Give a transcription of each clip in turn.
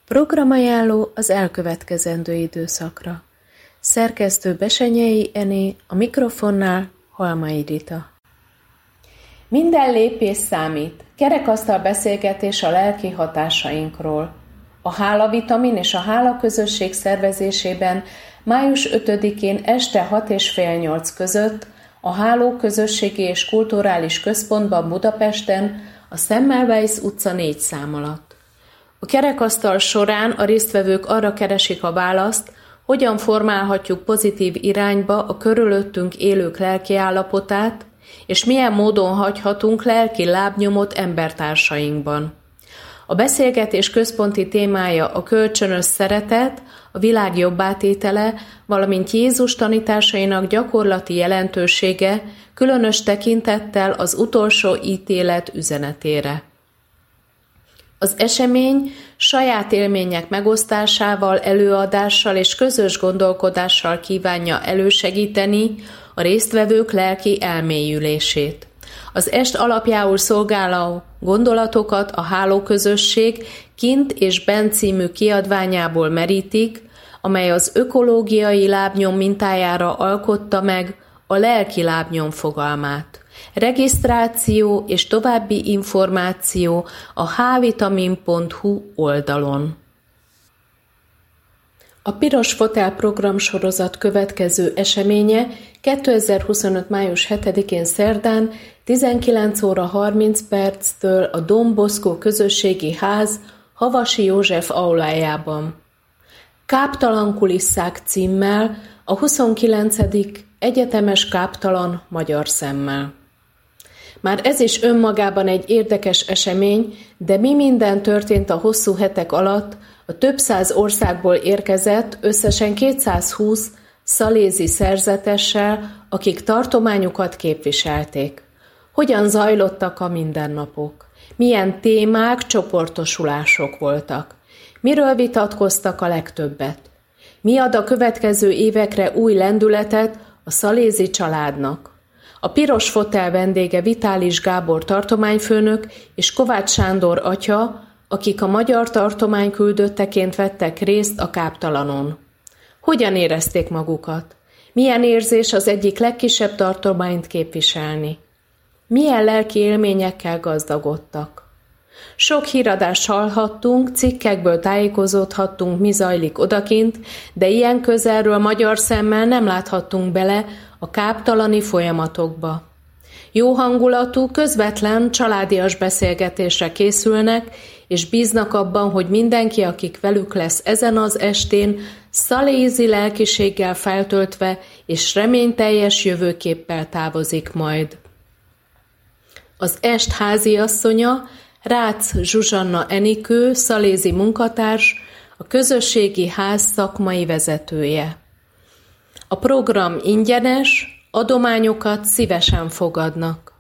Programajánló az elkövetkezendő időszakra. Szerkesztő Besenyei Ené, a mikrofonnál Halmai Rita. Minden lépés számít. Kerekasztal beszélgetés a lelki hatásainkról. A Hálavitamin és a Hála közösség szervezésében május 5-én este 6 és fél 8 között a Háló Közösségi és Kulturális Központban Budapesten a Semmelweis utca 4 szám alatt. A kerekasztal során a résztvevők arra keresik a választ, hogyan formálhatjuk pozitív irányba a körülöttünk élők lelkiállapotát, és milyen módon hagyhatunk lelki lábnyomot embertársainkban. A beszélgetés központi témája a kölcsönös szeretet, a világ jobbátétele, valamint Jézus tanításainak gyakorlati jelentősége, különös tekintettel az utolsó ítélet üzenetére. Az esemény saját élmények megosztásával, előadással és közös gondolkodással kívánja elősegíteni a résztvevők lelki elmélyülését. Az est alapjául szolgáló gondolatokat a Hálóközösség Kint és Bent című kiadványából merítik, amely az ökológiai lábnyom mintájára alkotta meg a lelki lábnyom fogalmát. Regisztráció és további információ a hvitamin.hu oldalon. A Piros Fotel programsorozat következő eseménye 2025. május 7-én szerdán 19 óra 30 perctől a Don Bosco Közösségi Ház Havasi József aulájában. Káptalan kulisszák címmel a 29. Egyetemes káptalan magyar szemmel. Már ez is önmagában egy érdekes esemény, de mi minden történt a hosszú hetek alatt, a több száz országból érkezett összesen 220 szalézi szerzetessel, akik tartományukat képviselték. Hogyan zajlottak a mindennapok? Milyen témák, csoportosulások voltak? Miről vitatkoztak a legtöbbet? Mi ad a következő évekre új lendületet a szalézi családnak? A Piros Fotel vendége Vitális Gábor tartományfőnök és Kovács Sándor atya, akik a magyar tartomány küldötteként vettek részt a káptalanon. Hogyan érezték magukat? Milyen érzés az egyik legkisebb tartományt képviselni? Milyen lelki élményekkel gazdagodtak? Sok híradást hallhattunk, cikkekből tájékozódhattunk, mi zajlik odakint, de ilyen közelről magyar szemmel nem láthattunk bele a káptalani folyamatokba. Jó hangulatú, közvetlen, családias beszélgetésre készülnek, és bíznak abban, hogy mindenki, akik velük lesz ezen az estén, szalézi lelkiséggel feltöltve és reményteljes jövőképpel távozik majd. Az est háziasszonya, Rácz Zsuzsanna Enikő, szalézi munkatárs, a közösségi ház szakmai vezetője. A program ingyenes, adományokat szívesen fogadnak.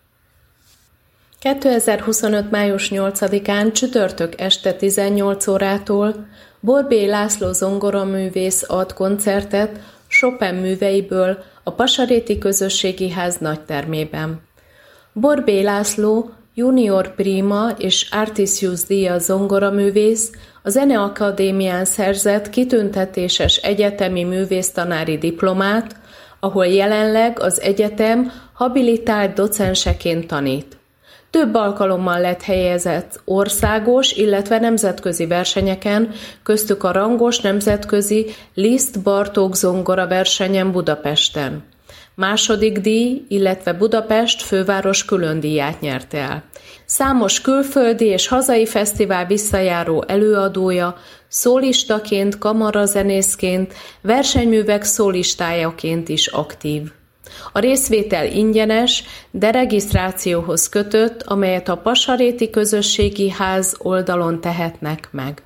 2025. május 8-án csütörtök este 18 órától Borbély László zongoraművész ad koncertet Chopin műveiből a Pasaréti Közösségi Ház nagytermében. Borbély László junior prima és Artisius díjas zongoraművész, a Zeneakadémián szerzett kitüntetéses egyetemi művésztanári diplomát, ahol jelenleg az egyetem habilitált docenseként tanít. Több alkalommal lett helyezett országos, illetve nemzetközi versenyeken, köztük a rangos nemzetközi Liszt Bartók zongora versenyen Budapesten. Második díj, illetve Budapest főváros külön díját nyerte el. Számos külföldi és hazai fesztivál visszajáró előadója, szólistaként, kamarazenészként, versenyművek szólistájaként is aktív. A részvétel ingyenes, de regisztrációhoz kötött, amelyet a Pasaréti Közösségi Ház oldalon tehetnek meg.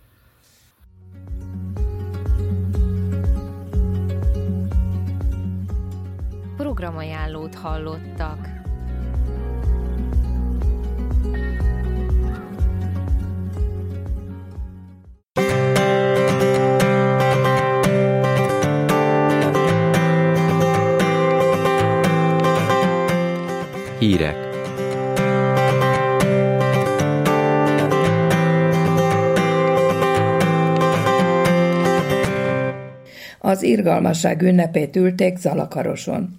Programajánlót hallottak. Hírek. az irgalmasság ünnepét ülték Zalakaroson.